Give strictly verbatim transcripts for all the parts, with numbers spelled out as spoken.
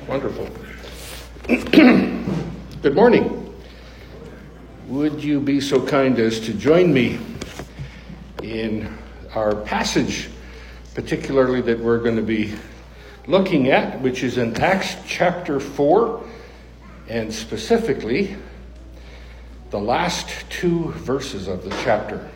Wonderful. Good morning. Would you be so kind as to join me in our passage, particularly that we're going to be looking at, which is in Acts chapter four, and specifically the last two verses of the chapter.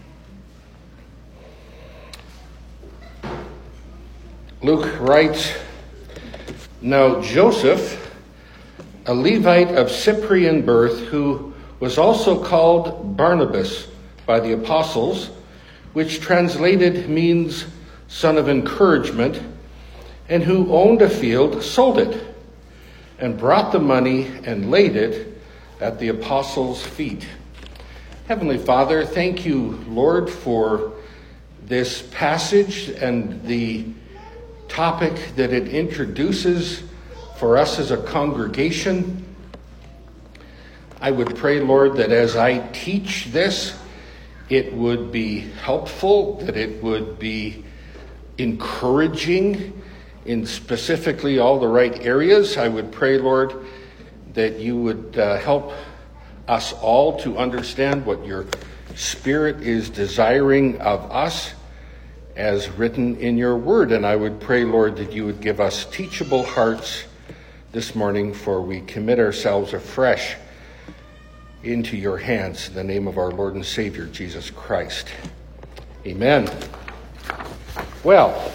Luke writes, "Now Joseph, a Levite of Cyprian birth, who was also called Barnabas by the apostles, which translated means son of encouragement, and who owned a field, sold it, and brought the money and laid it at the apostles' feet." Heavenly Father, thank you, Lord, for this passage and the topic that it introduces for us as a congregation. I would pray, Lord, that as I teach this, it would be helpful, that it would be encouraging in specifically all the right areas. I would pray, Lord, that you would uh, help us all to understand what your Spirit is desiring of us as written in your word. And I would pray, Lord, that you would give us teachable hearts this morning, for we commit ourselves afresh into your hands in the name of our Lord and Savior, Jesus Christ. Amen. Well,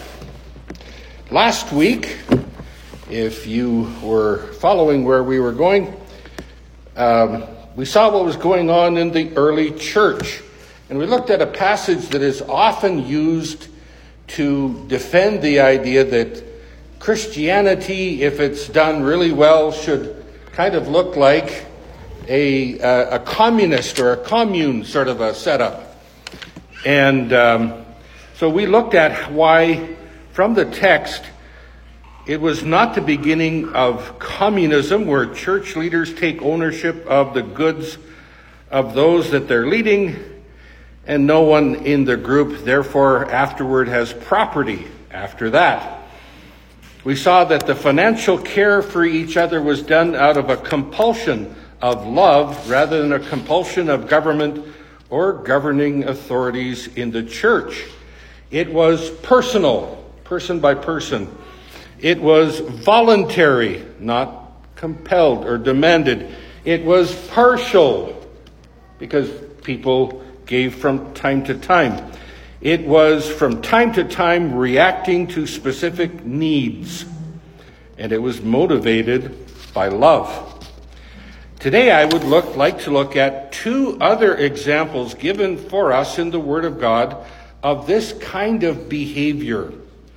last week, if you were following where we were going, um, we saw what was going on in the early church. And we looked at a passage that is often used to defend the idea that Christianity, if it's done really well, should kind of look like a, a, a communist or a commune sort of a setup. And um, so we looked at why, from the text, it was not the beginning of communism, where church leaders take ownership of the goods of those that they're leading, and no one in the group, therefore, afterward has property after that. We saw that the financial care for each other was done out of a compulsion of love rather than a compulsion of government or governing authorities in the church. It was personal, person by person. It was voluntary, not compelled or demanded. It was partial, because people gave from time to time. It was from time to time reacting to specific needs, and it was motivated by love. Today I would look like to look at two other examples given for us in the Word of God of this kind of behavior.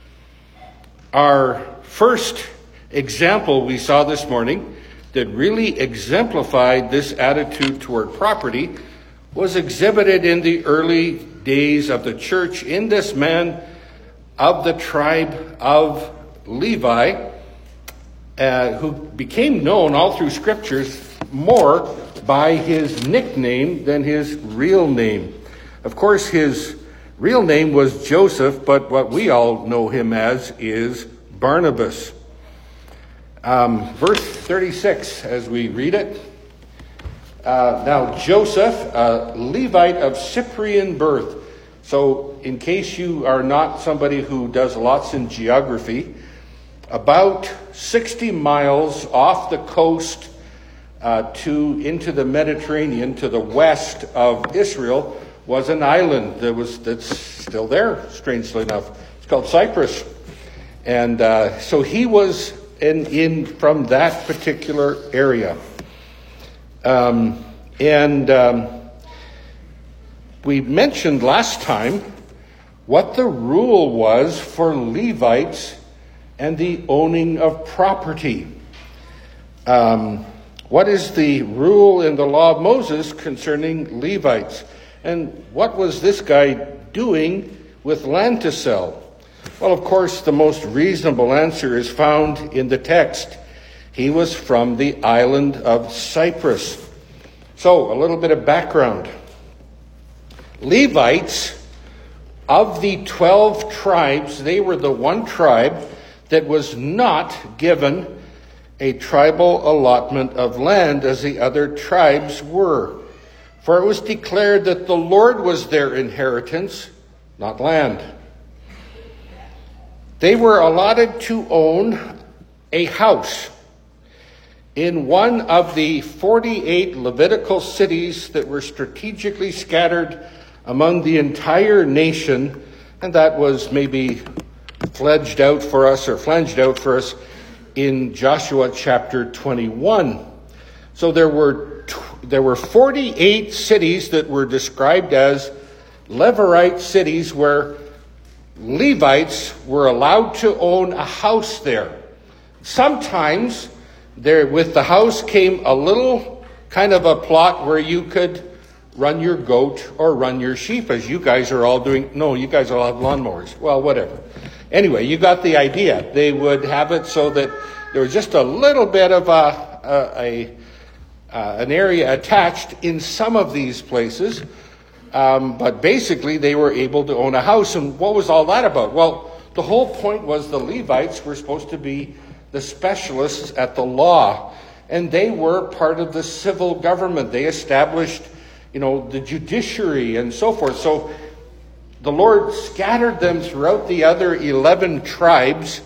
Our first example we saw this morning that really exemplified this attitude toward property was exhibited in the early days of the church in this man of the tribe of Levi, uh, who became known all through scriptures more by his nickname than his real name. Of course, his real name was Joseph, but what we all know him as is Barnabas. Um, verse thirty-six, as we read it. Uh, now, Joseph, a Levite of Cyprian birth. So, in case you are not somebody who does lots in geography, about sixty miles off the coast uh, to into the Mediterranean, to the west of Israel, was an island that was that's still there, strangely enough. It's called Cyprus. And uh, so he was in, in from that particular area. Um, and um, we mentioned last time what the rule was for Levites and the owning of property. Um, what is the rule in the law of Moses concerning Levites? And what was this guy doing with land to sell? Well, of course, the most reasonable answer is found in the text. He was from the island of Cyprus. So, a little bit of background. Levites, of the twelve tribes, they were the one tribe that was not given a tribal allotment of land as the other tribes were. For it was declared that the Lord was their inheritance, not land. They were allotted to own a house in one of the forty-eight Levitical cities that were strategically scattered among the entire nation, and that was maybe fledged out for us or flanged out for us in Joshua chapter twenty-one. So there were there were forty-eight cities that were described as Levirate cities where Levites were allowed to own a house there. Sometimes there with the house came a little kind of a plot where you could run your goat or run your sheep, as you guys are all doing. No, you guys all have lawnmowers. Well, whatever. Anyway, you got the idea. They would have it so that there was just a little bit of a, a, a uh, an area attached in some of these places. Um, but basically, they were able to own a house. And what was all that about? Well, the whole point was the Levites were supposed to be the specialists at the law. And they were part of the civil government. They established, you know, the judiciary and so forth. So the Lord scattered them throughout the other eleven tribes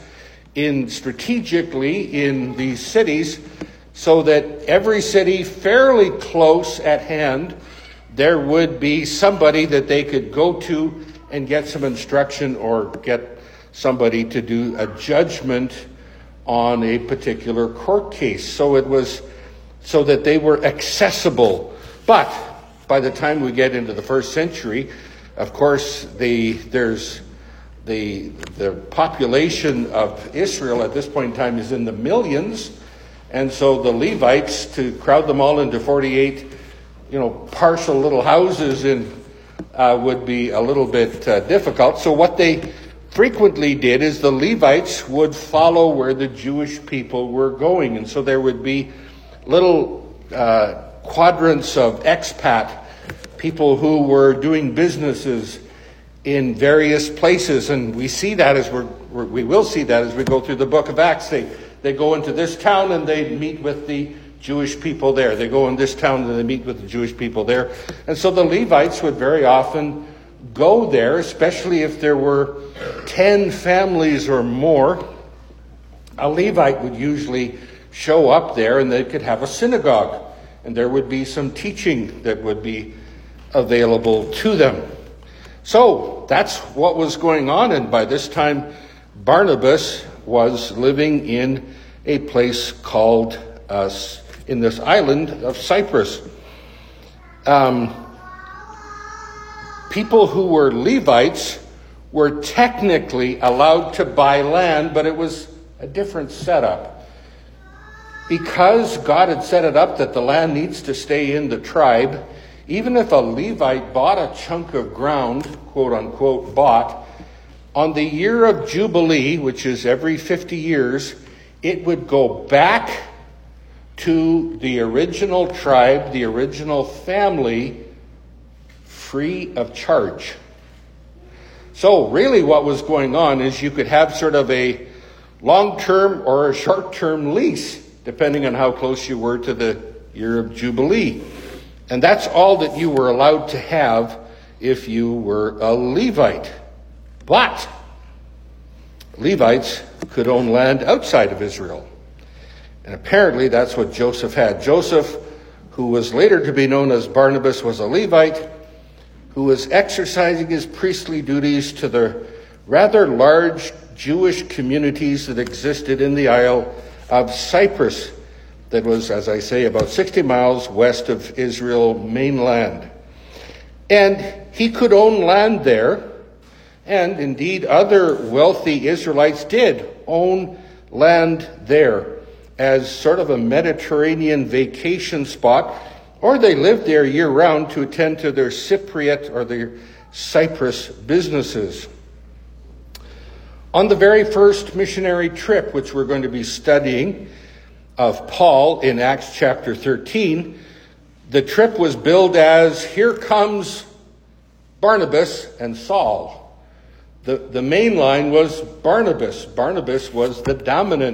in strategically in these cities so that every city fairly close at hand, there would be somebody that they could go to and get some instruction or get somebody to do a judgment on a particular court case. So it was so that they were accessible. But by the time we get into the first century, of course, the there's the the population of Israel at this point in time is in the millions, and so the Levites, to crowd them all into forty-eight, you know, partial little houses in uh, would be a little bit uh, difficult. So what they frequently did is the Levites would follow where the Jewish people were going, and so there would be little uh, quadrants of expat people who were doing businesses in various places, and we see that as we're, we're we will see that as we go through the book of Acts. They they go into this town and they meet with the Jewish people there. They go in this town and they meet with the Jewish people there, and so the Levites would very often go there, especially if there were ten families or more. A Levite would usually show up there, and they could have a synagogue, and there would be some teaching that would be available to them. So that's what was going on, and by this time Barnabas was living in a place called uh, in this island of Cyprus. Um, people who were Levites were technically allowed to buy land, but it was a different setup. Because God had set it up that the land needs to stay in the tribe, even if a Levite bought a chunk of ground, quote unquote, bought, on the year of Jubilee, which is every fifty years, it would go back to the original tribe, the original family, free of charge. So really what was going on is you could have sort of a long-term or a short-term lease, depending on how close you were to the year of Jubilee. And that's all that you were allowed to have if you were a Levite. But Levites could own land outside of Israel. And apparently that's what Joseph had. Joseph, who was later to be known as Barnabas, was a Levite who was exercising his priestly duties to the rather large Jewish communities that existed in the Isle of Cyprus. That was, as I say, about sixty miles west of Israel mainland. And he could own land there, and indeed other wealthy Israelites did own land there as sort of a Mediterranean vacation spot, or they lived there year-round to attend to their Cypriot or their Cyprus businesses. On the very first missionary trip, which we're going to be studying, of Paul in Acts chapter thirteen, the trip was billed as, here comes Barnabas and Saul. The, the main line was Barnabas. Barnabas was the dominant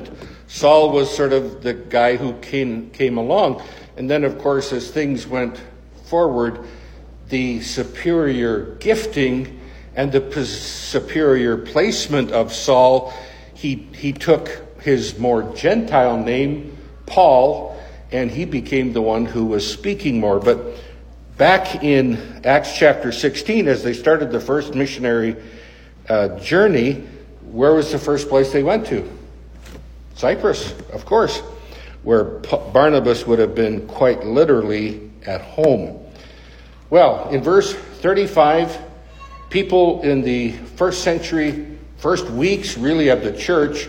Saul was sort of the guy who came came along. And then, of course, as things went forward, the superior gifting and the p- superior placement of Saul, he he took his more Gentile name, Paul, and he became the one who was speaking more. But back in Acts chapter sixteen, as they started the first missionary uh, journey, where was the first place they went to? Cyprus, of course, where P- Barnabas would have been quite literally at home. Well, in verse thirty-five, people in the first century, first weeks really of the church,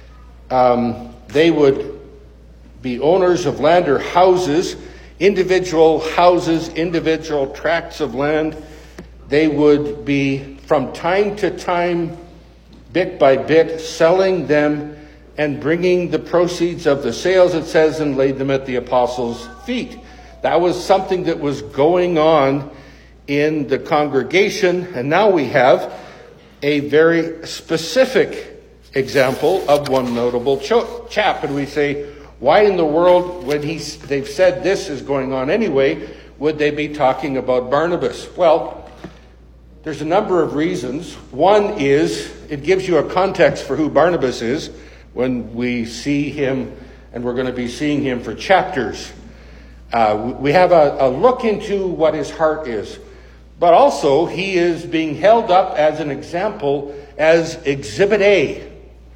um, they would be owners of land or houses, individual houses, individual tracts of land. They would be, from time to time, bit by bit, selling them and bringing the proceeds of the sales, it says, and laid them at the apostles' feet. That was something that was going on in the congregation. And now we have a very specific example of one notable cho- chap. And we say, why in the world, when he's, they've said this is going on anyway, would they be talking about Barnabas? Well, there's a number of reasons. One is it gives you a context for who Barnabas is when we see him, and we're going to be seeing him for chapters. Uh, we have a, a look into what his heart is. But also, he is being held up as an example, as Exhibit A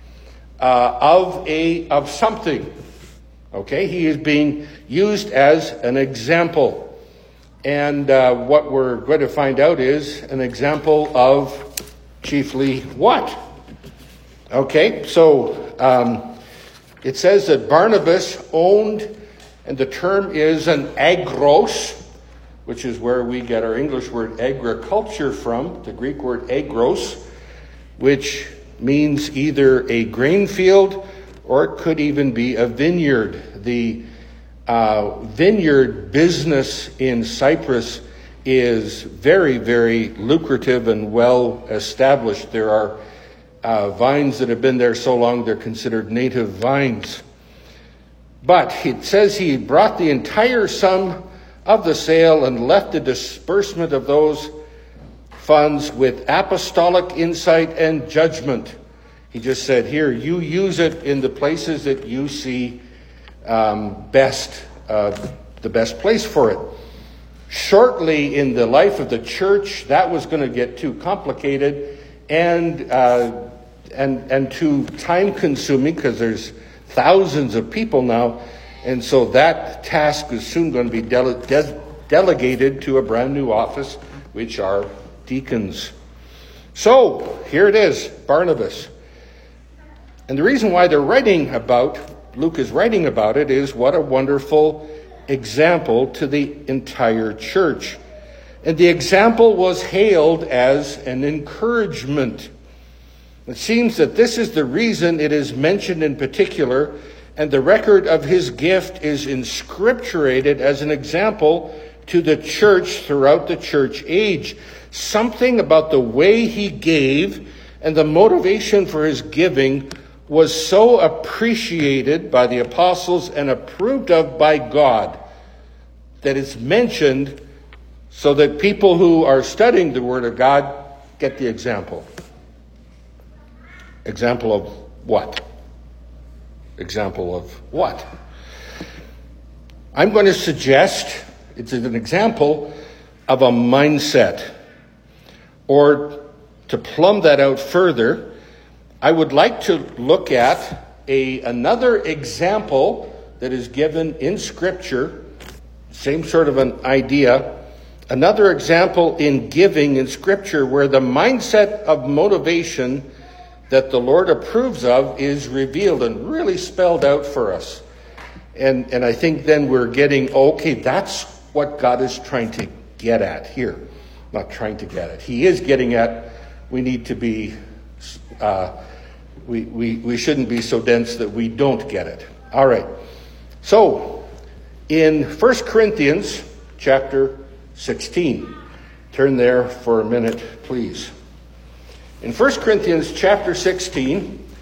uh, of a of something. Okay, he is being used as an example. And uh, what we're going to find out is an example of chiefly what? Okay, so um, it says that Barnabas owned, and the term is an agros, which is where we get our English word agriculture from, the Greek word agros, which means either a grain field or it could even be a vineyard. The uh, vineyard business in Cyprus is very, very lucrative and well established. There are uh, vines that have been there so long they're considered native vines. But it says he brought the entire sum of the sale and left the disbursement of those funds with apostolic insight and judgment. He just said, here, you use it in the places that you see um, best, uh, the best place for it. Shortly in the life of the church, that was going to get too complicated and uh, and and too time-consuming, because there's thousands of people now, and so that task is soon going to be dele- de- delegated to a brand new office, which are deacons. So here it is, Barnabas. And the reason why they're writing about, Luke is writing about it, is what a wonderful example to the entire church. And the example was hailed as an encouragement. It seems that this is the reason it is mentioned in particular, and the record of his gift is inscripturated as an example to the church throughout the church age. Something about the way he gave and the motivation for his giving was so appreciated by the apostles and approved of by God that it's mentioned so that people who are studying the Word of God get the example. Example of what? Example of what? I'm going to suggest it's an example of a mindset. Or to plumb that out further, I would like to look at a another example that is given in Scripture, same sort of an idea, another example in giving in Scripture where the mindset of motivation that the Lord approves of is revealed and really spelled out for us. And, and I think then we're getting, okay, that's what God is trying to get at here. Not trying to get at. He is getting at, we need to be... Uh, We, we, we shouldn't be so dense that we don't get it. All right. So, in First Corinthians chapter sixteen, turn there for a minute, please. In First Corinthians chapter sixteen,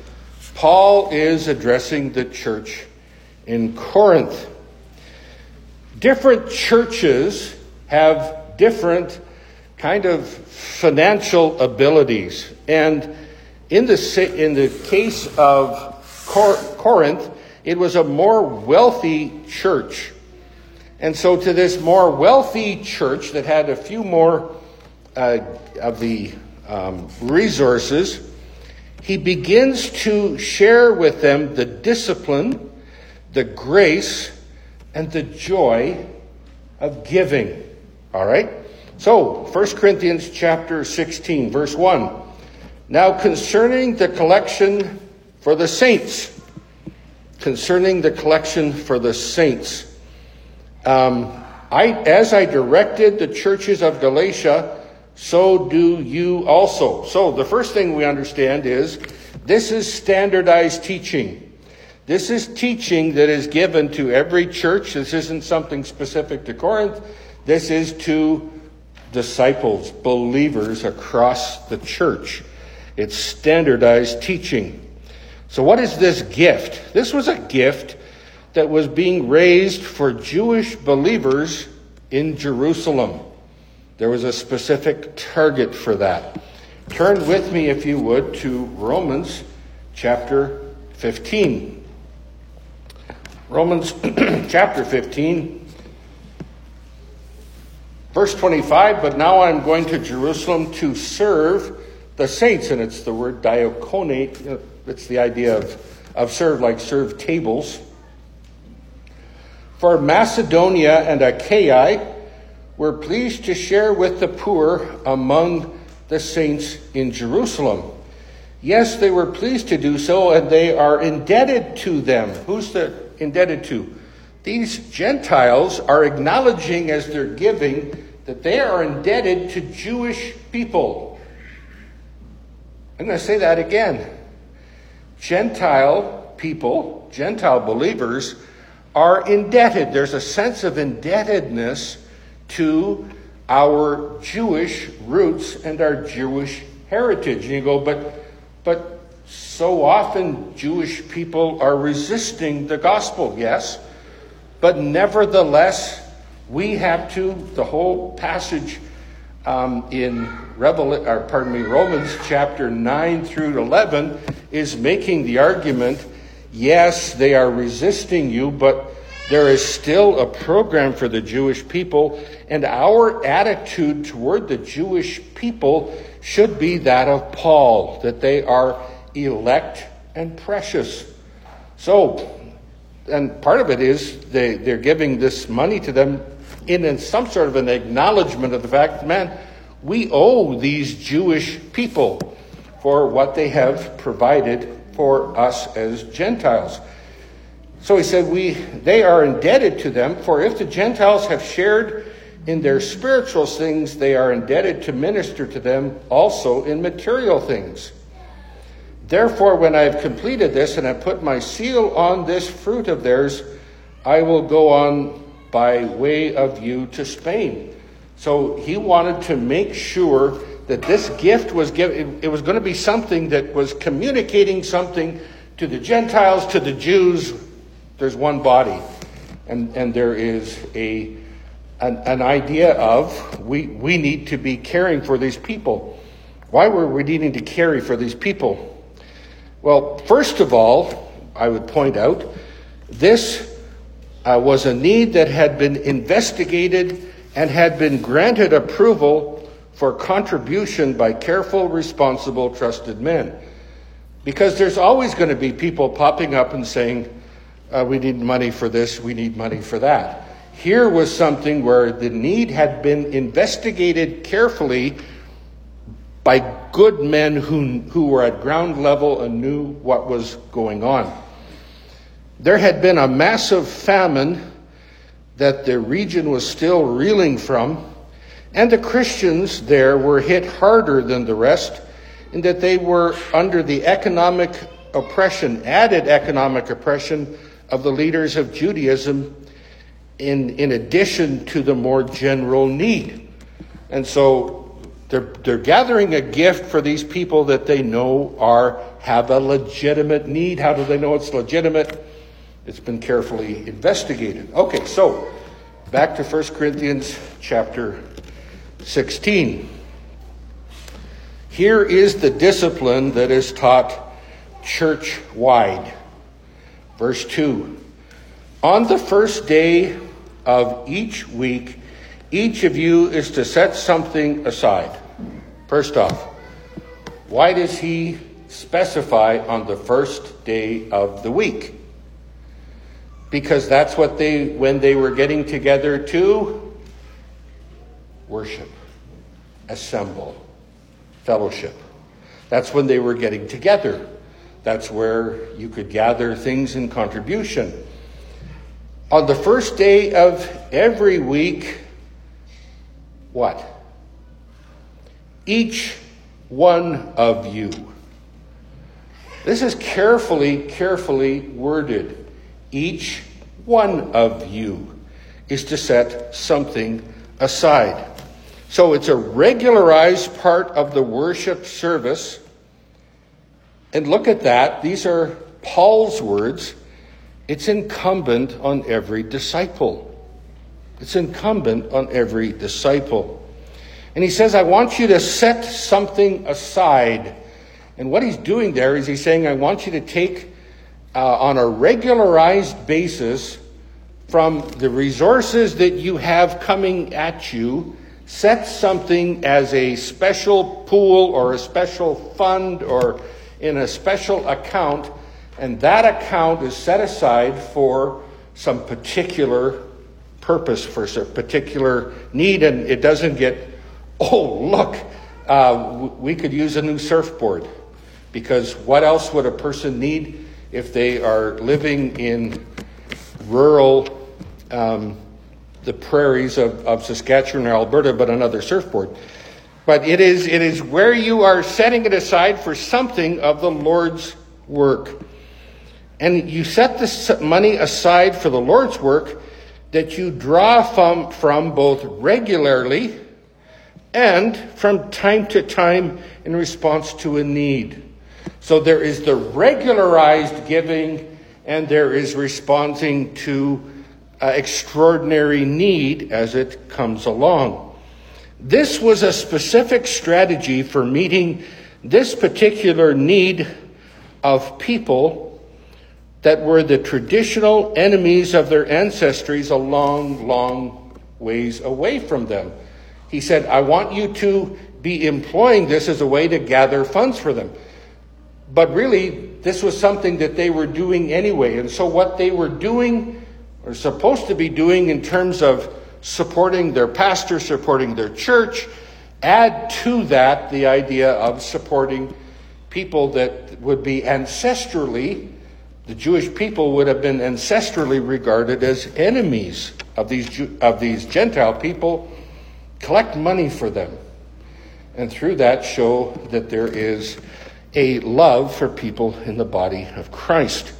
Paul is addressing the church in Corinth. Different churches have different kind of financial abilities. And in the, in the case of Cor- Corinth, it was a more wealthy church. And so to this more wealthy church that had a few more uh, of the um, resources, he begins to share with them the discipline, the grace, and the joy of giving. All right? So, First Corinthians chapter sixteen, verse one. Now concerning the collection for the saints, concerning the collection for the saints, um, I, as I directed the churches of Galatia, so do you also. So the first thing we understand is this is standardized teaching. This is teaching that is given to every church. This isn't something specific to Corinth. This is to disciples, believers across the church. It's standardized teaching. So what is this gift? This was a gift that was being raised for Jewish believers in Jerusalem. There was a specific target for that. Turn with me, if you would, to Romans chapter fifteen. Romans chapter fifteen, verse twenty-five, but now I'm going to Jerusalem to serve the saints. And it's the word diaconate. It's the idea of, of serve, like serve tables. For Macedonia and Achaia were pleased to share with the poor among the saints in Jerusalem. Yes, they were pleased to do so, and they are indebted to them. Who's the indebted to? These Gentiles are acknowledging as they're giving that they are indebted to Jewish people. I'm going to say that again. Gentile people, Gentile believers, are indebted. There's a sense of indebtedness to our Jewish roots and our Jewish heritage. And you go, but but so often Jewish people are resisting the gospel, yes. But nevertheless, we have to, the whole passage um, in Revel- or pardon me, Romans chapter nine through eleven is making the argument, yes, they are resisting you, but there is still a program for the Jewish people, and our attitude toward the Jewish people should be that of Paul, that they are elect and precious. So, and part of it is they, they're giving this money to them in, in some sort of an acknowledgement of the fact, man, we owe these Jewish people for what they have provided for us as Gentiles. So he said, we they are indebted to them, for if the Gentiles have shared in their spiritual things, they are indebted to minister to them also in material things. Therefore, when I have completed this and have put my seal on this fruit of theirs, I will go on by way of you to Spain. So he wanted to make sure that this gift was given. It was going to be something that was communicating something to the Gentiles, to the Jews. There's one body, and, and there is a an, an idea of we, we need to be caring for these people. Why were we needing to carry for these people? Well, first of all, I would point out, this uh, was a need that had been investigated and had been granted approval for contribution by careful, responsible, trusted men. Because there's always going to be people popping up and saying, uh, we need money for this, we need money for that. Here was something where the need had been investigated carefully by good men who, who were at ground level and knew what was going on. There had been a massive famine that the region was still reeling from, and the Christians there were hit harder than the rest in that they were under the economic oppression, added economic oppression of the leaders of Judaism in, in addition to the more general need. And so They're, they're gathering a gift for these people that they know are have a legitimate need. How do they know it's legitimate? It's been carefully investigated. Okay, so back to First Corinthians chapter sixteen. Here is the discipline that is taught church-wide. Verse two. On the first day of each week, each of you is to set something aside. First off, why does he specify on the first day of the week? Because that's what they, when they were getting together to worship, assemble, fellowship. That's when they were getting together. That's where you could gather things in contribution. On the first day of every week, what? Each one of you. This is carefully, carefully worded. Each one of you is to set something aside. So it's a regularized part of the worship service. And look at that. These are Paul's words. It's incumbent on every disciple. It's incumbent on every disciple. And he says, I want you to set something aside. And what he's doing there is he's saying, I want you to take uh, on a regularized basis from the resources that you have coming at you, set something as a special pool or a special fund or in a special account, and that account is set aside for some particular purpose, for some particular need, and it doesn't get, oh, look, uh, we could use a new surfboard, because what else would a person need if they are living in rural, um, the prairies of, of Saskatchewan or Alberta, but another surfboard? But it is it is where you are setting it aside for something of the Lord's work. And you set this money aside for the Lord's work that you draw from, from both regularly and from time to time in response to a need. So there is the regularized giving, and there is responding to uh, extraordinary need as it comes along. This was a specific strategy for meeting this particular need of people that were the traditional enemies of their ancestries a long, long ways away from them. He said, I want you to be employing this as a way to gather funds for them. But really, this was something that they were doing anyway. And so what they were doing, or supposed to be doing in terms of supporting their pastor, supporting their church, add to that the idea of supporting people that would be ancestrally, the Jewish people would have been ancestrally regarded as enemies of these of these Gentile people, collect money for them. And through that show that there is a love for people in the body of Christ.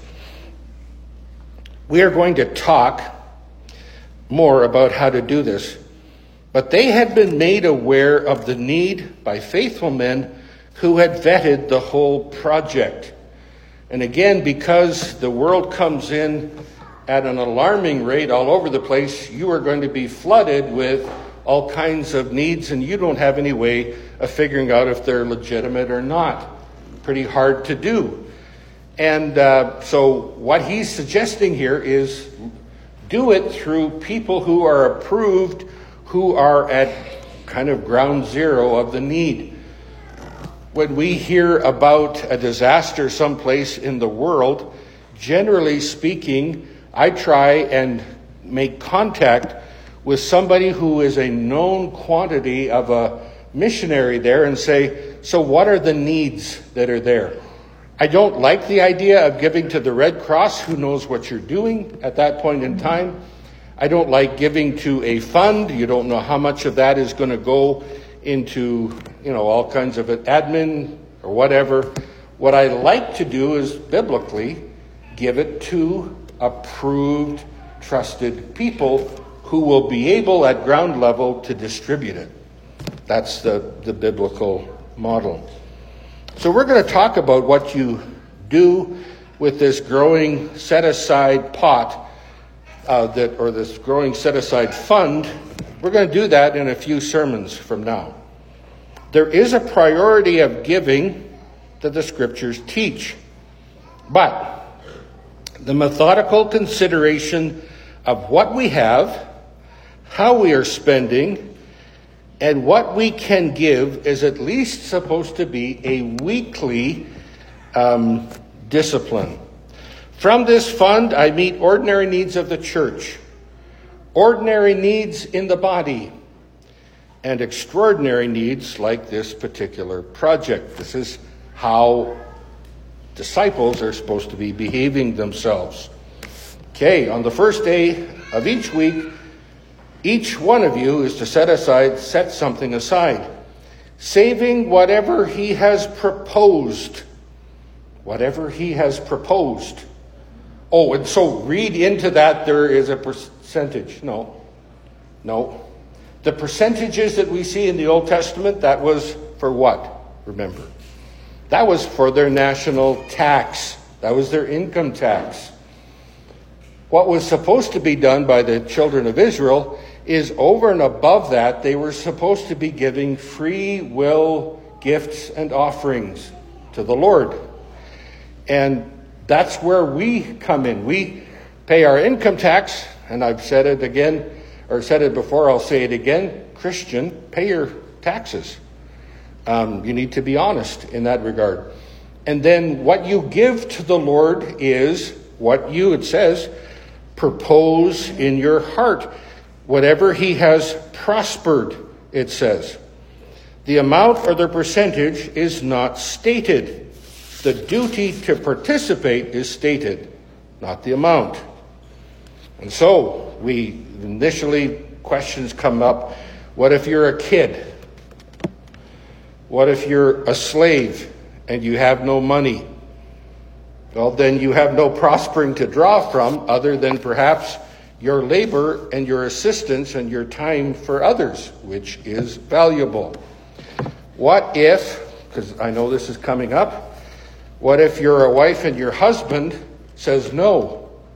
We are going to talk more about how to do this. But they had been made aware of the need by faithful men who had vetted the whole project. And again, because the world comes in at an alarming rate all over the place, you are going to be flooded with all kinds of needs, and you don't have any way of figuring out if they're legitimate or not. Pretty hard to do. And uh, so what he's suggesting here is do it through people who are approved, who are at kind of ground zero of the need. When we hear about a disaster someplace in the world, generally speaking, I try and make contact with somebody who is a known quantity of a missionary there and say, so what are the needs that are there? I don't like the idea of giving to the Red Cross, who knows what you're doing at that point in time. I don't like giving to a fund. You don't know how much of that is going to go into, you know, all kinds of admin or whatever. What I like to do is biblically give it to approved, trusted people who will be able at ground level to distribute it. That's the, the biblical model. So we're going to talk about what you do with this growing set-aside pot, uh, that or this growing set-aside fund. We're going to do that in a few sermons from now. There is a priority of giving that the Scriptures teach, but the methodical consideration of what we have, how we are spending, and what we can give is at least supposed to be a weekly um, discipline. From this fund, I meet ordinary needs of the church, ordinary needs in the body, and extraordinary needs like this particular project. This is how disciples are supposed to be behaving themselves. Okay, on the first day of each week, each one of you is to set aside, set something aside, saving whatever he has proposed. Whatever he has proposed. Oh, and so read into that there is a percentage. No, no. The percentages that we see in the Old Testament, that was for what? Remember. That was for their national tax. That was their income tax. What was supposed to be done by the children of Israel is over and above that, they were supposed to be giving free will gifts and offerings to the Lord. And that's where we come in. We pay our income tax, and I've said it again, or said it before, I'll say it again. Christian, pay your taxes. Um, you need to be honest in that regard. And then what you give to the Lord is what you, it says, propose in your heart. Whatever he has prospered, it says. The amount or the percentage is not stated. The duty to participate is stated, not the amount. And so we initially, questions come up. What if you're a kid? What if you're a slave and you have no money? Well, then you have no prospering to draw from other than perhaps your labor and your assistance and your time for others, which is valuable. What if, because I know this is coming up, what if you're a wife and your husband says no?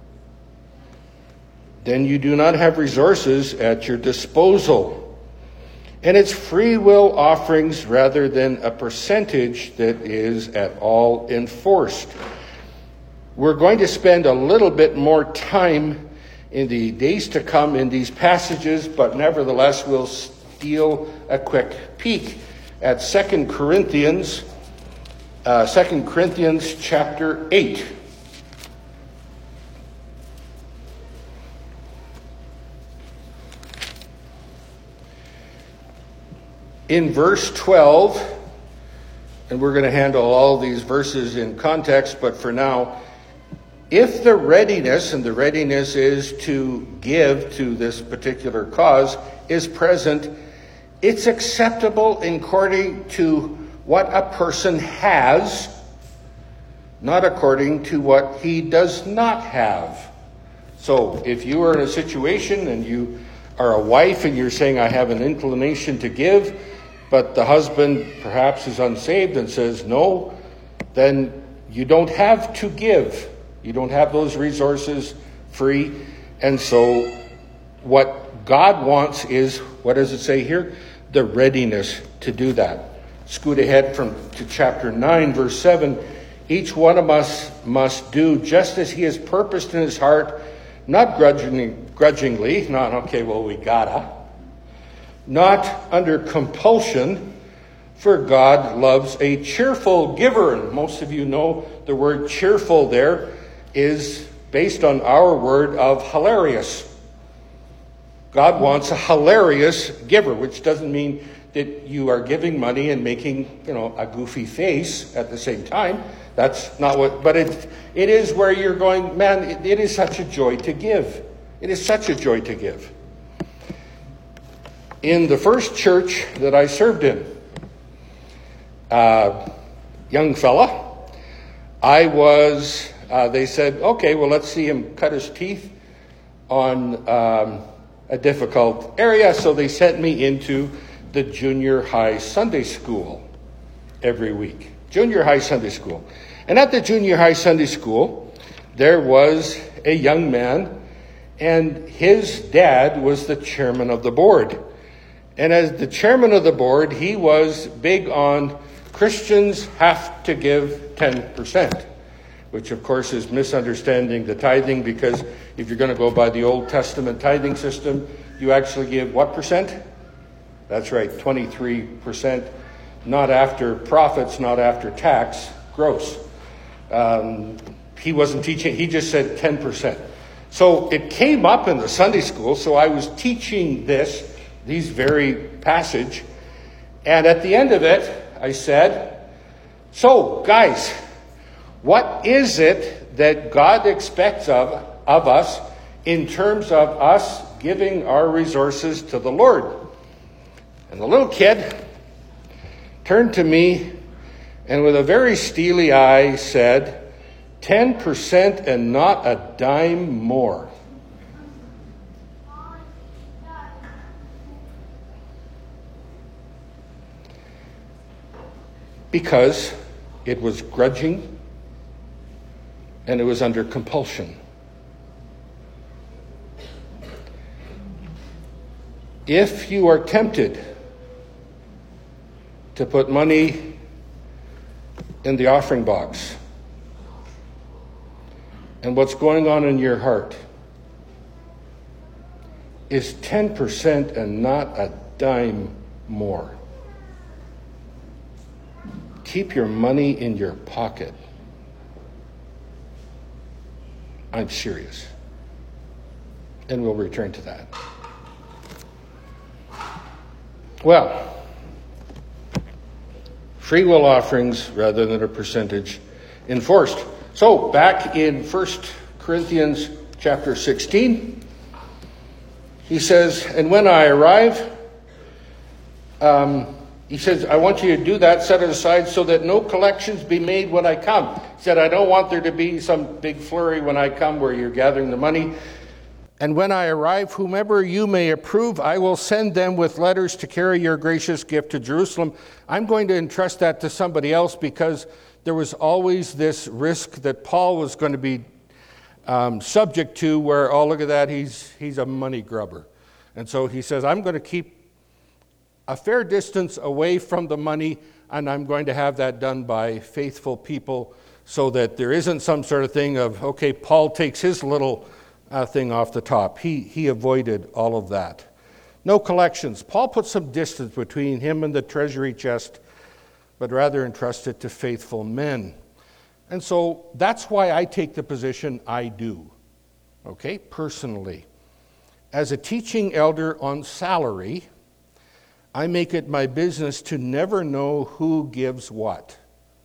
Then you do not have resources at your disposal. And it's free will offerings rather than a percentage that is at all enforced. We're going to spend a little bit more time in the days to come in these passages, but nevertheless we'll steal a quick peek at Second Corinthians, uh, Second Corinthians chapter eight. In verse twelve, and we're going to handle all these verses in context, but for now, if the readiness, and the readiness is to give to this particular cause, is present, it's acceptable according to what a person has, not according to what he does not have. So if you are in a situation and you are a wife and you're saying, I have an inclination to give, but the husband perhaps is unsaved and says no, then you don't have to give. You don't have those resources free. And so what God wants is, what does it say here? The readiness to do that. Scoot ahead from to chapter nine, verse seven. Each one of us must do just as he has purposed in his heart, not grudgingly, grudgingly, not, okay, well, we gotta. Not under compulsion, for God loves a cheerful giver. And most of you know the word cheerful there is based on our word of hilarious. God wants a hilarious giver, which doesn't mean that you are giving money and making, you know, a goofy face at the same time. That's not what, but it, it is where you're going, man, it, it is such a joy to give. It is such a joy to give. In the first church that I served in, uh, young fella, I was, uh, they said, okay, well, let's see him cut his teeth on um, a difficult area. So they sent me into the junior high Sunday school every week. Junior high Sunday school. And at the junior high Sunday school, there was a young man, and his dad was the chairman of the board. And as the chairman of the board, he was big on Christians have to give ten percent, which of course is misunderstanding the tithing, because if you're going to go by the Old Testament tithing system, you actually give what percent? That's right, twenty-three percent, not after profits, not after tax, gross. Um, he wasn't teaching, he just said ten percent. So it came up in the Sunday school, so I was teaching this, these very passage, and at the end of it, I said, so guys, what is it that God expects of, of us in terms of us giving our resources to the Lord? And the little kid turned to me and with a very steely eye said, ten percent and not a dime more. Because it was grudging and it was under compulsion. If you are tempted to put money in the offering box, and what's going on in your heart is ten percent and not a dime more, keep your money in your pocket. I'm serious. And we'll return to that. Well, free will offerings rather than a percentage enforced. So back in First Corinthians chapter sixteen, he says, and when I arrive, um, he says, I want you to do that, set it aside so that no collections be made when I come. He said, I don't want there to be some big flurry when I come where you're gathering the money. And when I arrive, whomever you may approve, I will send them with letters to carry your gracious gift to Jerusalem. I'm going to entrust that to somebody else because there was always this risk that Paul was going to be um, subject to where, oh, look at that, he's, he's a money grubber. And so he says, I'm going to keep a fair distance away from the money, and I'm going to have that done by faithful people so that there isn't some sort of thing of, okay, Paul takes his little uh, thing off the top. He, he avoided all of that. No collections. Paul put some distance between him and the treasury chest, but rather entrust it to faithful men. And so that's why I take the position I do, okay, personally. As a teaching elder on salary, I make it my business to never know who gives what.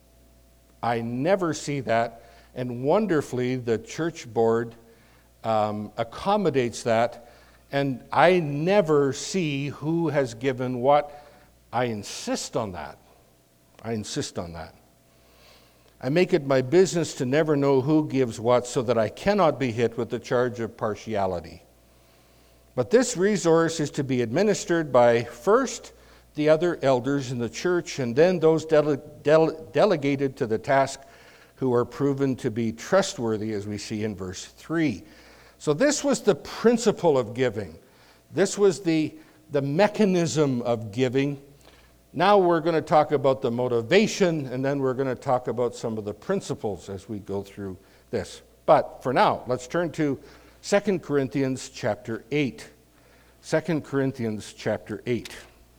I never see that, and wonderfully the church board um, accommodates that, and I never see who has given what. I insist on that. I insist on that. I make it my business to never know who gives what so that I cannot be hit with the charge of partiality. But this resource is to be administered by first the other elders in the church and then those dele- dele- delegated to the task who are proven to be trustworthy, as we see in verse three. So this was the principle of giving. This was the, the mechanism of giving. Now we're going to talk about the motivation, and then we're going to talk about some of the principles as we go through this. But for now, let's turn to Second Corinthians chapter eight. Second Corinthians chapter eight.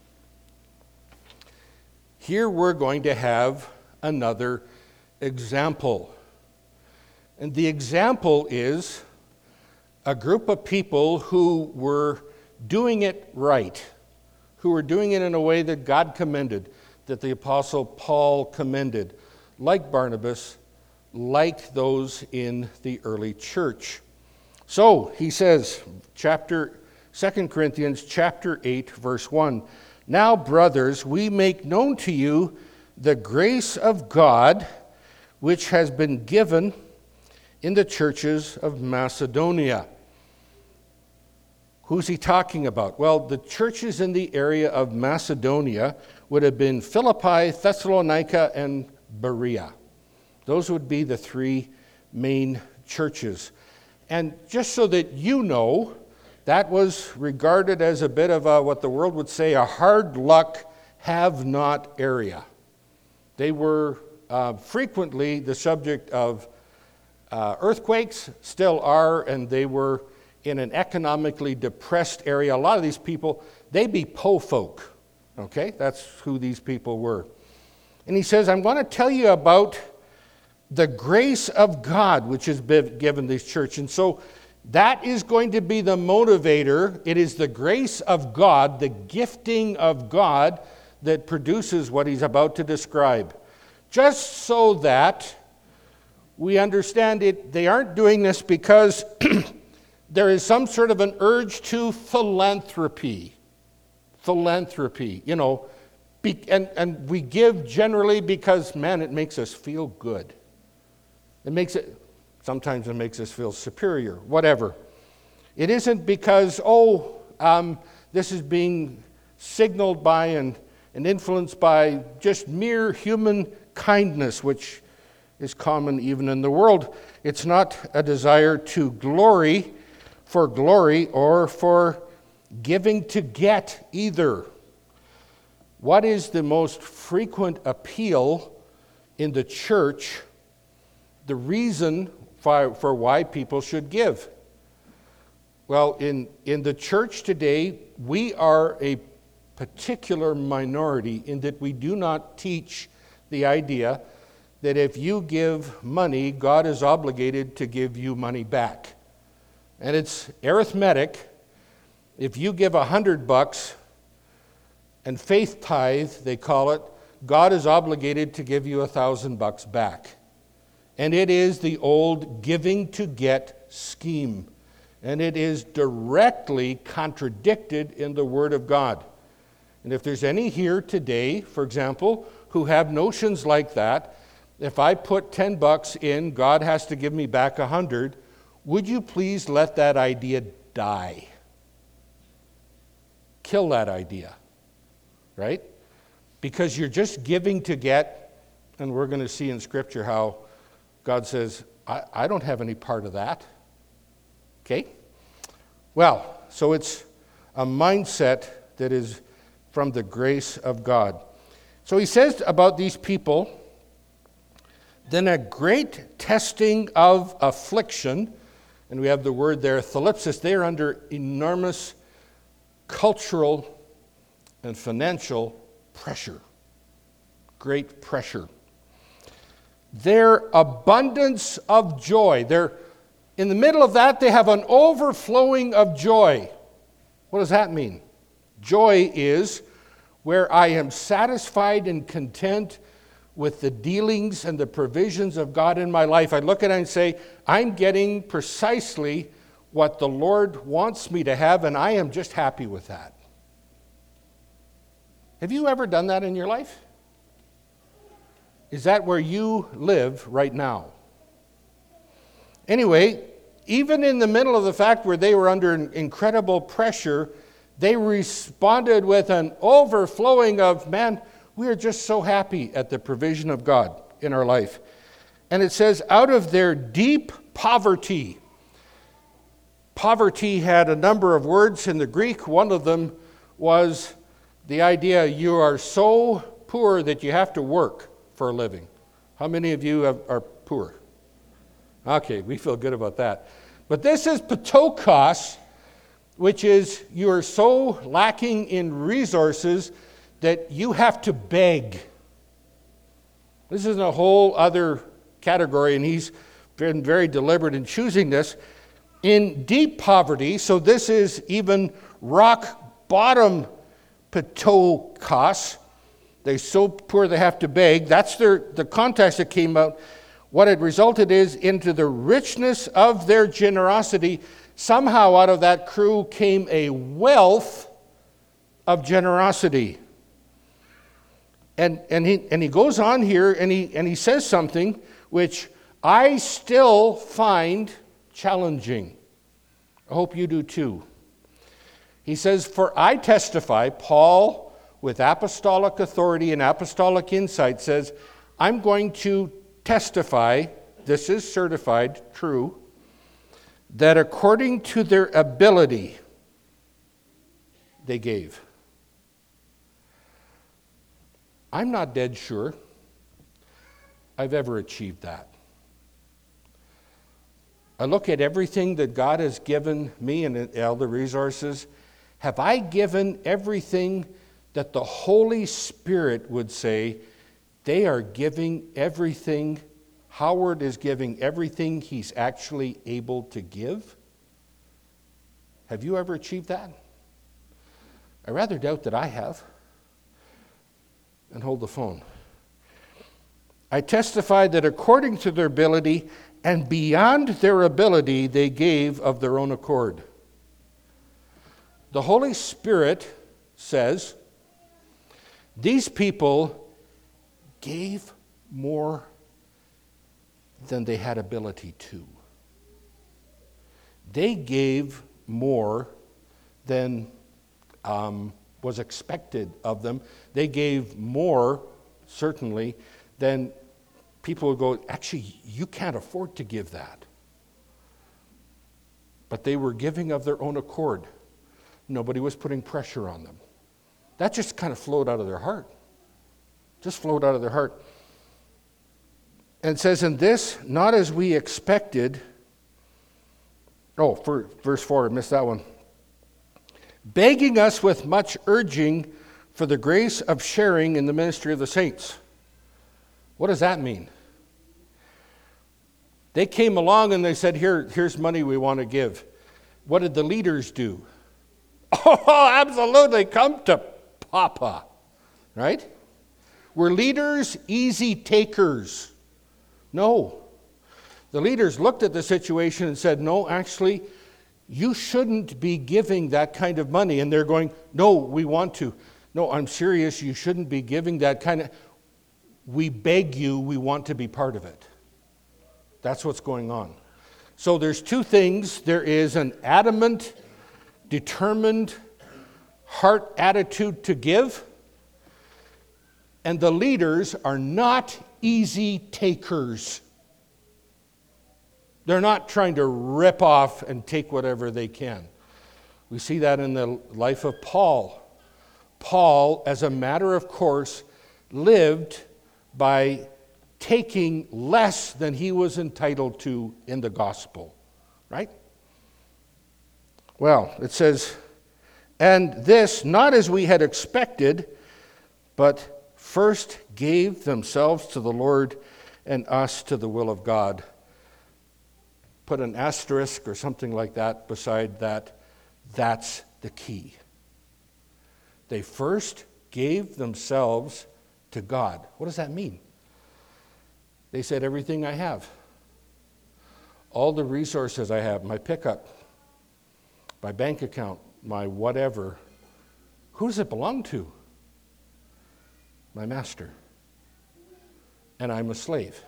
Here we're going to have another example. And the example is a group of people who were doing it right, who were doing it in a way that God commended, that the Apostle Paul commended, like Barnabas, like those in the early church. So he says, chapter Second Corinthians chapter eight, verse one, now, brothers, we make known to you the grace of God which has been given in the churches of Macedonia. Who's he talking about? Well, the churches in the area of Macedonia would have been Philippi, Thessalonica, and Berea. Those would be the three main churches. And just so that you know, that was regarded as a bit of a, what the world would say, a hard luck, have-not area. They were uh, frequently the subject of uh, earthquakes, still are, and they were in an economically depressed area. A lot of these people, they be po folk, okay? That's who these people were. And he says, I'm going to tell you about the grace of God, which has been given this church. And so that is going to be the motivator. It is the grace of God, the gifting of God, that produces what he's about to describe. Just so that we understand it, they aren't doing this because there is some sort of an urge to philanthropy. Philanthropy, you know, be, and, and we give generally because, man, it makes us feel good. It makes it, sometimes it makes us feel superior, whatever. It isn't because, oh, um, this is being signaled by and, and influenced by just mere human kindness, which is common even in the world. It's not a desire to glory for glory or for giving to get either. What is the most frequent appeal in the church? The reason for, for why people should give? Well, in, in the church today, we are a particular minority in that we do not teach the idea that if you give money, God is obligated to give you money back. And it's arithmetic. If you give a hundred bucks and faith tithe, they call it, God is obligated to give you a thousand bucks back. And it is the old giving to get scheme. And it is directly contradicted in the Word of God. And if there's any here today, for example, who have notions like that, if I put ten bucks in, God has to give me back a hundred, would you please let that idea die? Kill that idea, right? Because you're just giving to get, and we're going to see in Scripture how God says, I, I don't have any part of that. Okay? Well, so it's a mindset that is from the grace of God. So he says about these people, then a great testing of affliction, and we have the word there, thalipsis, they're under enormous cultural and financial pressure. Great pressure. Their abundance of joy. They're in the middle of that, they have an overflowing of joy. What does that mean? Joy is where I am satisfied and content with the dealings and the provisions of God in my life. I look at it and say, I'm getting precisely what the Lord wants me to have, and I am just happy with that. Have you ever done that in your life? Is that where you live right now? Anyway, even in the middle of the fact where they were under incredible pressure, they responded with an overflowing of, man, we are just so happy at the provision of God in our life. And it says, out of their deep poverty. Poverty had a number of words in the Greek. One of them was the idea you are so poor that you have to work for a living. How many of you have, are poor? Okay, we feel good about that. But this is patokos, which is you are so lacking in resources that you have to beg. This is a whole other category, and he's been very deliberate in choosing this. In deep poverty, so this is even rock bottom patokos. They're so poor they have to beg. That's their the context that came out. What it resulted is into the richness of their generosity. Somehow out of that crew came a wealth of generosity. And, and, he, and he goes on here and he, and he says something which I still find challenging. I hope you do too. He says, "For I testify," Paul, with apostolic authority and apostolic insight, says, I'm going to testify, this is certified, true, that according to their ability, they gave. I'm not dead sure I've ever achieved that. I look at everything that God has given me and all the resources. Have I given everything that the Holy Spirit would say they are giving everything? Howard is giving everything he's actually able to give? Have you ever achieved that? I rather doubt that I have. And hold the phone. I testify that according to their ability and beyond their ability, they gave of their own accord. The Holy Spirit says, these people gave more than they had ability to. They gave more than um, was expected of them. They gave more, certainly, than people would go, actually, you can't afford to give that. But they were giving of their own accord. Nobody was putting pressure on them. That just kind of flowed out of their heart. Just flowed out of their heart. And it says, in this, not as we expected. Oh, for verse four, I missed that one. Begging us with much urging for the grace of sharing in the ministry of the saints. What does that mean? They came along and they said, Here, here's money we want to give. What did the leaders do? Oh, absolutely, come to Papa, right? Were leaders easy takers? No. The leaders looked at the situation and said, no, actually, you shouldn't be giving that kind of money. And they're going, no, we want to. No, I'm serious, you shouldn't be giving that kind of... We beg you, we want to be part of it. That's what's going on. So there's two things. There is an adamant, determined heart attitude to give, and the leaders are not easy takers. They're not trying to rip off and take whatever they can. We see that in the life of Paul. Paul, as a matter of course, lived by taking less than he was entitled to in the gospel, right? Well, it says, and this, not as we had expected, but first gave themselves to the Lord and us to the will of God. Put an asterisk or something like that beside that. That's the key. They first gave themselves to God. What does that mean? They said, everything I have, all the resources I have, my pickup, my bank account, my whatever, who does it belong to? My master. And I'm a slave.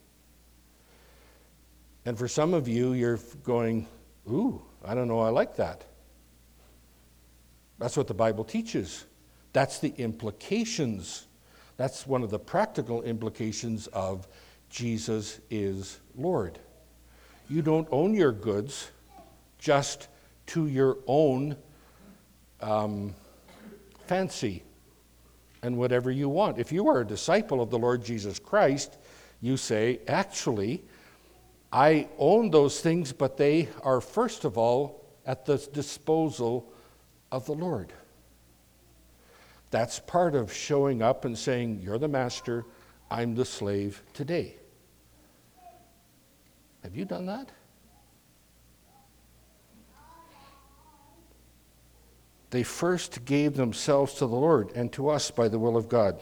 And for some of you, you're going, ooh, I don't know, I like that. That's what the Bible teaches. That's the implications. That's one of the practical implications of Jesus is Lord. You don't own your goods just to your own um, fancy and whatever you want. If you are a disciple of the Lord Jesus Christ, you say, actually, I own those things, but they are first of all at the disposal of the Lord. That's part of showing up and saying, you're the master, I'm the slave today. Have you done that? They first gave themselves to the Lord and to us by the will of God.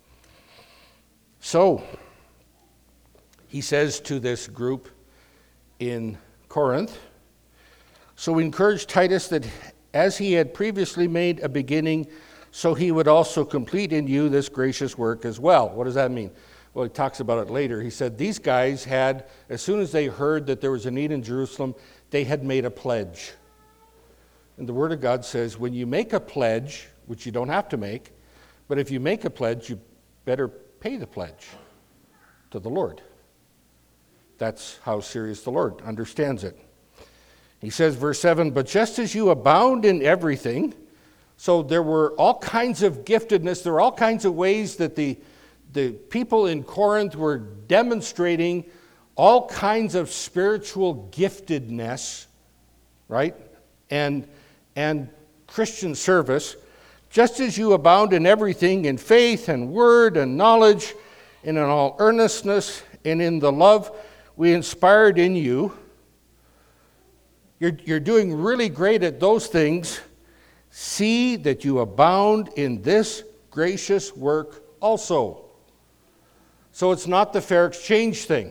So, he says to this group in Corinth, so we encourage Titus that as he had previously made a beginning, so he would also complete in you this gracious work as well. What does that mean? Well, he talks about it later. He said these guys had, as soon as they heard that there was a need in Jerusalem, they had made a pledge. And the Word of God says, when you make a pledge, which you don't have to make, but if you make a pledge, you better pay the pledge to the Lord. That's how serious the Lord understands it. He says, verse seven, but just as you abound in everything, so there were all kinds of giftedness, there were all kinds of ways that the, the people in Corinth were demonstrating all kinds of spiritual giftedness, right? And, and Christian service, just as you abound in everything, in faith and word and knowledge, and in all earnestness, and in the love we inspired in you. You're, you're doing really great at those things. See that you abound in this gracious work also. So it's not the fair exchange thing.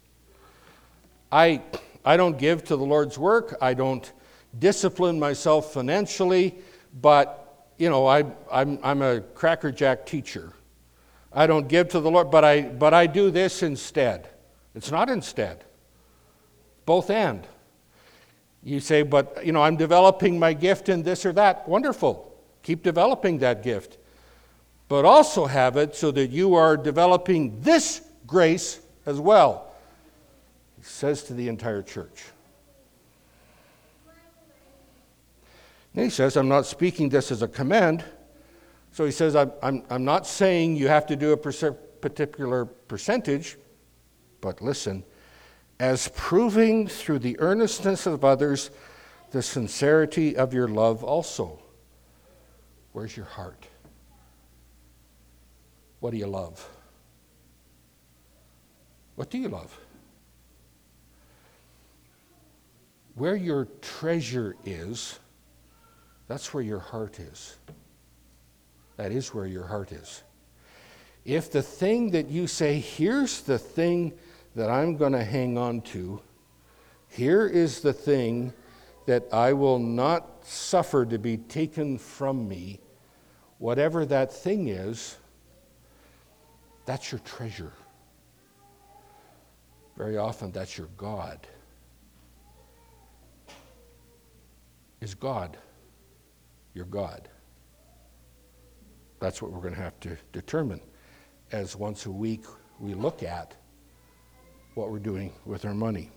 I, I don't give to the Lord's work. I don't discipline myself financially, but, you know, I, I'm, I'm a crackerjack teacher. I don't give to the Lord, but I, but I do this instead. It's not instead. Both and. You say, but, you know, I'm developing my gift in this or that. Wonderful. Keep developing that gift. But also have it so that you are developing this grace as well. He says to the entire church. And he says, I'm not speaking this as a command. So he says, I'm, I'm, I'm not saying you have to do a particular percentage, but listen, as proving through the earnestness of others the sincerity of your love also. Where's your heart? What do you love? What do you love? Where your treasure is, that's where your heart is. That is where your heart is. If the thing that you say, here's the thing that I'm going to hang on to, here is the thing that I will not suffer to be taken from me, whatever that thing is, that's your treasure. Very often that's your God. Is God your God? That's what we're going to have to determine as once a week we look at what we're doing with our money.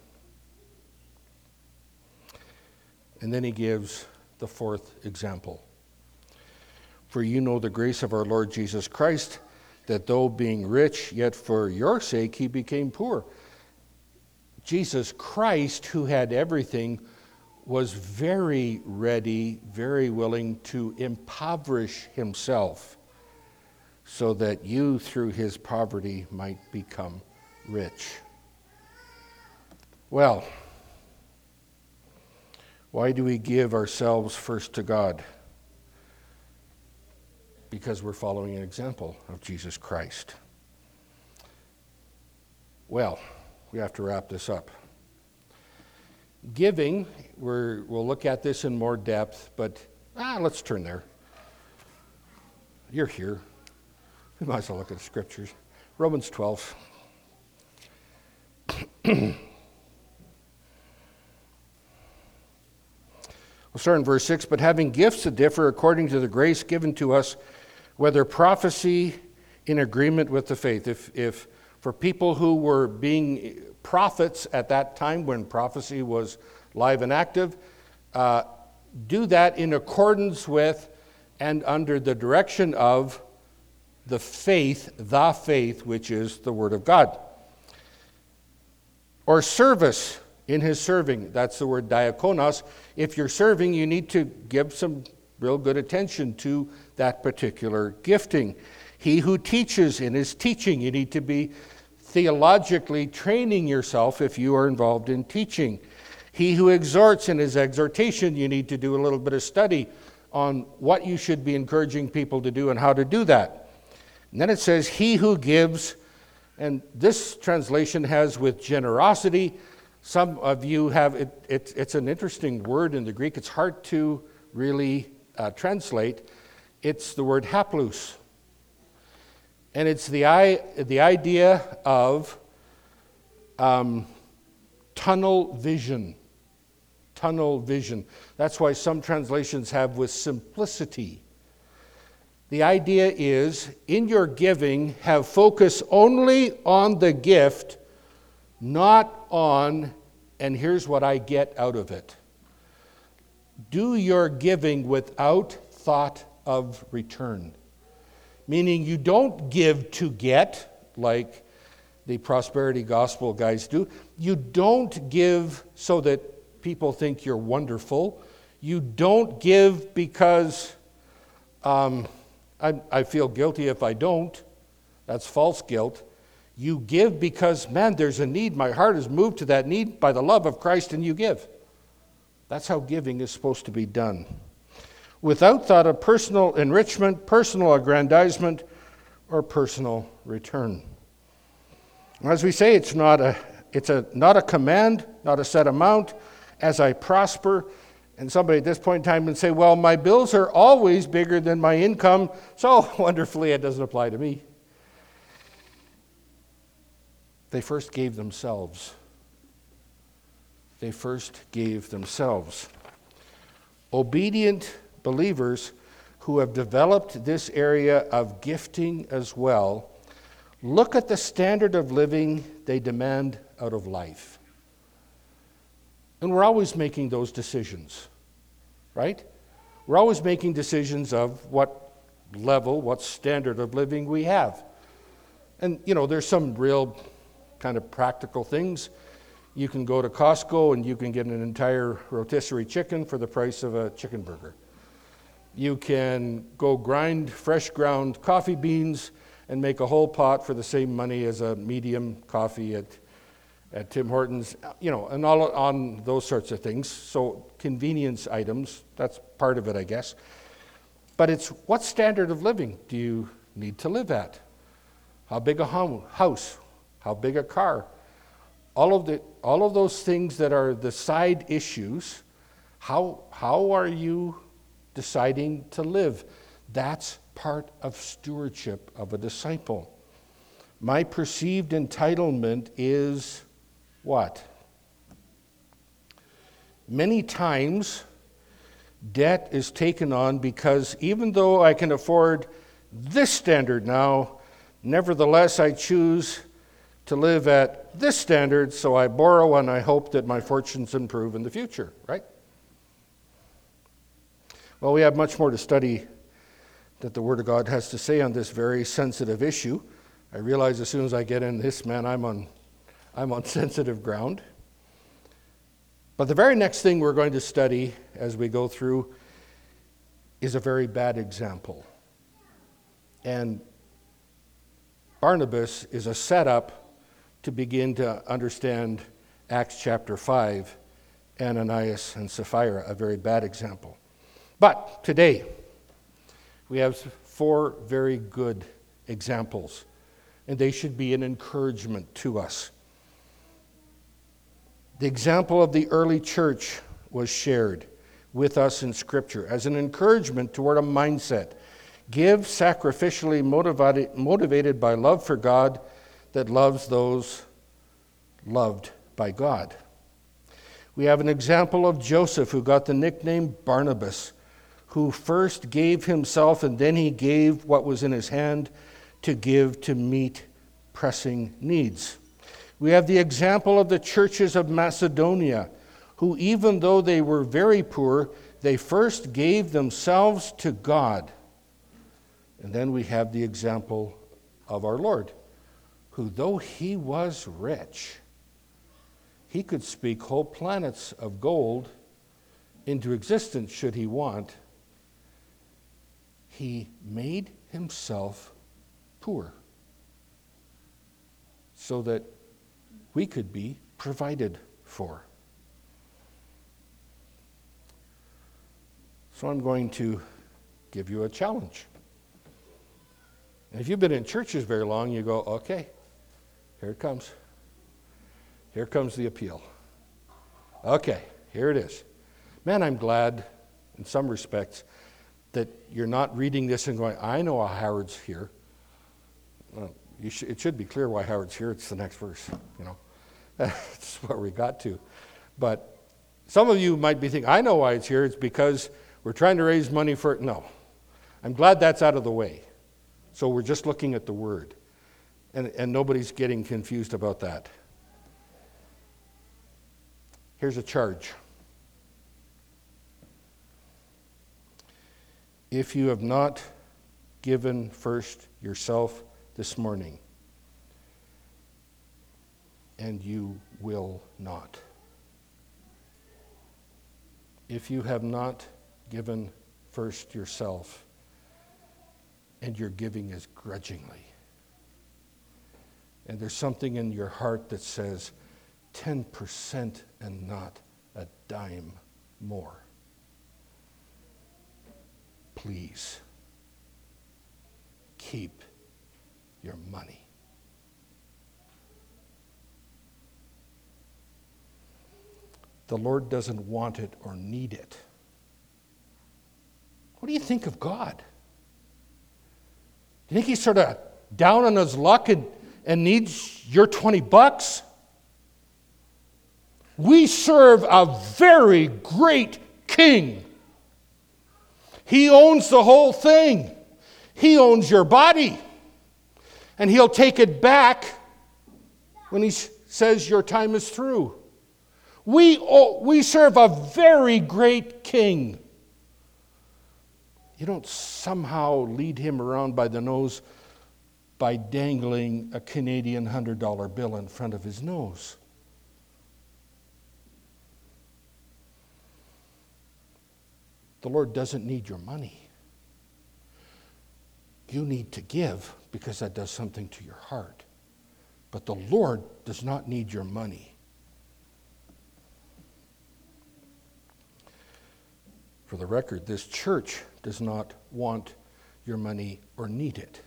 And then he gives the fourth example. For you know the grace of our Lord Jesus Christ, that though being rich, yet for your sake he became poor. Jesus Christ, who had everything, was very ready, very willing to impoverish himself so that you, through his poverty, might become rich. Well, why do we give ourselves first to God? Because we're following an example of Jesus Christ. Well, we have to wrap this up. Giving, we're, we'll look at this in more depth, but ah, let's turn there. You're here. We might as well look at the scriptures. Romans twelve. We'll start in verse six. But having gifts that differ according to the grace given to us, whether prophecy in agreement with the faith. If, if for people who were being prophets at that time when prophecy was live and active, uh, do that in accordance with and under the direction of the faith, the faith, which is the Word of God. Or service in his serving. That's the word diakonos. If you're serving, you need to give some real good attention to that particular gifting. He who teaches in his teaching, you need to be theologically training yourself if you are involved in teaching. He who exhorts in his exhortation, you need to do a little bit of study on what you should be encouraging people to do and how to do that. And then it says, he who gives, and this translation has with generosity. Some of you have, it, it, it's an interesting word in the Greek. It's hard to really uh, translate. It's the word haplous. And it's the, the idea of um, tunnel vision. tunnel vision. That's why some translations have with simplicity. The idea is, in your giving, have focus only on the gift, not on, and here's what I get out of it. Do your giving without thought of return. Meaning you don't give to get, like the prosperity gospel guys do. You don't give so that people think you're wonderful. You don't give because um, I, I feel guilty if I don't. That's false guilt. You give because, man, there's a need. My heart is moved to that need by the love of Christ, and you give. That's how giving is supposed to be done. Without thought of personal enrichment, personal aggrandizement, or personal return. As we say, it's not a it's a not a command, not a set amount. As I prosper, and somebody at this point in time would say, well, my bills are always bigger than my income, so wonderfully it doesn't apply to me. They first gave themselves. They first gave themselves. Obedient believers who have developed this area of gifting as well, look at the standard of living they demand out of life. And we're always making those decisions, right? We're always making decisions of what level, what standard of living we have. And, you know, there's some real kind of practical things. You can go to Costco and you can get an entire rotisserie chicken for the price of a chicken burger. You can go grind fresh ground coffee beans and make a whole pot for the same money as a medium coffee at, at Tim Hortons, you know, and all on those sorts of things. So convenience items, that's part of it, I guess. But it's what standard of living do you need to live at? How big a home, house? How big a car? All of the all of those things that are the side issues, how how are you deciding to live? That's part of stewardship of a disciple. My perceived entitlement is what? Many times, debt is taken on because even though I can afford this standard now, nevertheless I choose to live at this standard, so I borrow and I hope that my fortunes improve in the future, right? Well, we have much more to study that the Word of God has to say on this very sensitive issue. I realize as soon as I get in this, man, I'm on, I'm on sensitive ground. But the very next thing we're going to study as we go through is a very bad example. And Barnabas is a setup to begin to understand Acts chapter five, Ananias and Sapphira, a very bad example. But today, we have four very good examples, and they should be an encouragement to us. The example of the early church was shared with us in Scripture as an encouragement toward a mindset. Give sacrificially motivated, motivated by love for God that loves those loved by God. We have an example of Joseph, who got the nickname Barnabas, who first gave himself and then he gave what was in his hand to give to meet pressing needs. We have the example of the churches of Macedonia, who even though they were very poor, they first gave themselves to God. And then we have the example of our Lord, who though he was rich, he could speak whole planets of gold into existence should he want. He made himself poor so that we could be provided for. So I'm going to give you a challenge. And if you've been in churches very long, you go, okay, here it comes. Here comes the appeal. Okay, here it is. Man, I'm glad, in some respects, that you're not reading this and going, I know why Howard's here. Well, you sh- it should be clear why Howard's here. It's the next verse, you know. That's what we got to. But Some of you might be thinking, I know why it's here. It's because we're trying to raise money for it. No. I'm glad that's out of the way. So we're just looking at the word. And, and nobody's getting confused about that. Here's a charge. If you have not given first yourself this morning, and you will not. If you have not given first yourself, and your giving is grudgingly, and there's something in your heart that says ten percent and not a dime more, please keep your money. The Lord doesn't want it or need it. What do you think of God? Do you think he's sort of down on his luck and, and needs your twenty bucks? We serve a very great king. He owns the whole thing. He owns your body. And he'll take it back when he says your time is through. We, we serve a very great king. You don't somehow lead him around by the nose by dangling a Canadian one hundred dollar bill in front of his nose. The Lord doesn't need your money. You need to give because that does something to your heart. But the Lord does not need your money. For the record, this church does not want your money or need it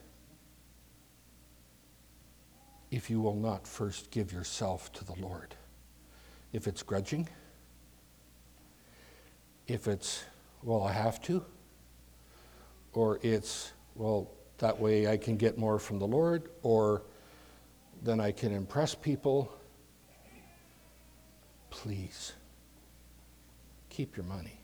if you will not first give yourself to the Lord. If it's grudging, if it's, well, I have to, or it's, well, that way I can get more from the Lord, or then I can impress people, please keep your money.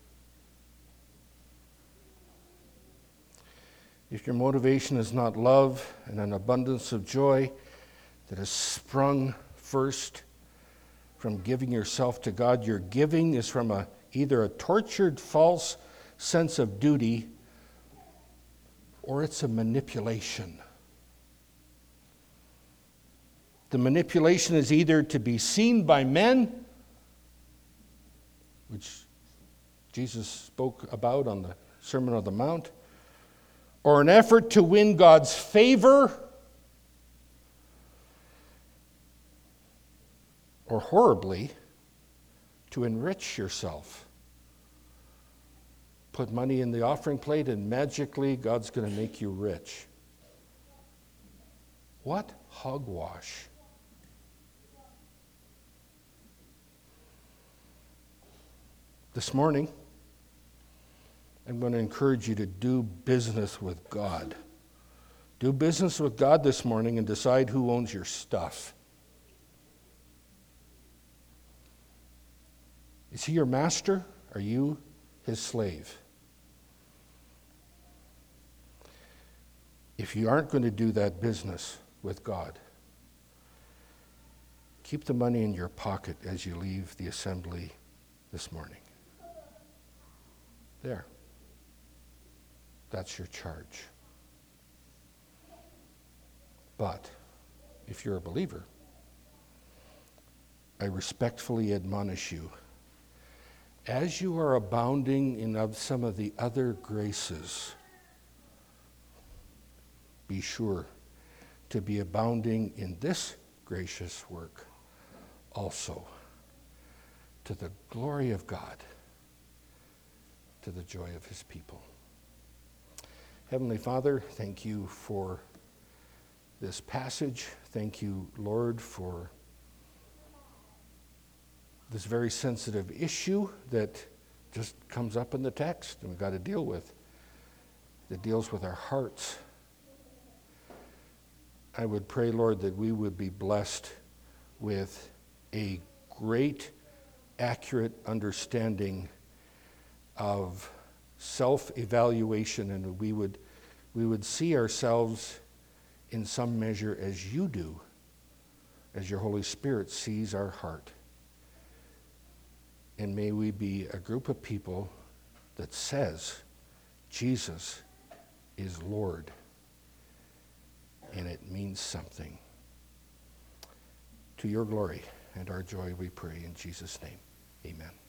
If your motivation is not love and an abundance of joy that has sprung first from giving yourself to God, your giving is from a, either a tortured, false sense of duty, or it's a manipulation. The manipulation is either to be seen by men, which Jesus spoke about on the Sermon on the Mount, or an effort to win God's favor, or horribly, to enrich yourself. Put money in the offering plate and magically God's going to make you rich. What hogwash. This morning, I'm going to encourage you to do business with God. Do business with God this morning and decide who owns your stuff. Is he your master? Are you his slave? If you aren't going to do that business with God, keep the money in your pocket as you leave the assembly this morning. There. That's your charge. But if you're a believer, I respectfully admonish you, as you are abounding in of some of the other graces, be sure to be abounding in this gracious work also, to the glory of God, to the joy of his people. Heavenly Father, thank you for this passage. Thank you, Lord, for this very sensitive issue that just comes up in the text and we've got to deal with, that deals with our hearts. I would pray, Lord, that we would be blessed with a great accurate understanding of self-evaluation, and we would we would see ourselves in some measure as you do, as your Holy Spirit sees our heart. And may we be a group of people that says Jesus is Lord, and it means something. To your glory and our joy we pray in Jesus' name. Amen.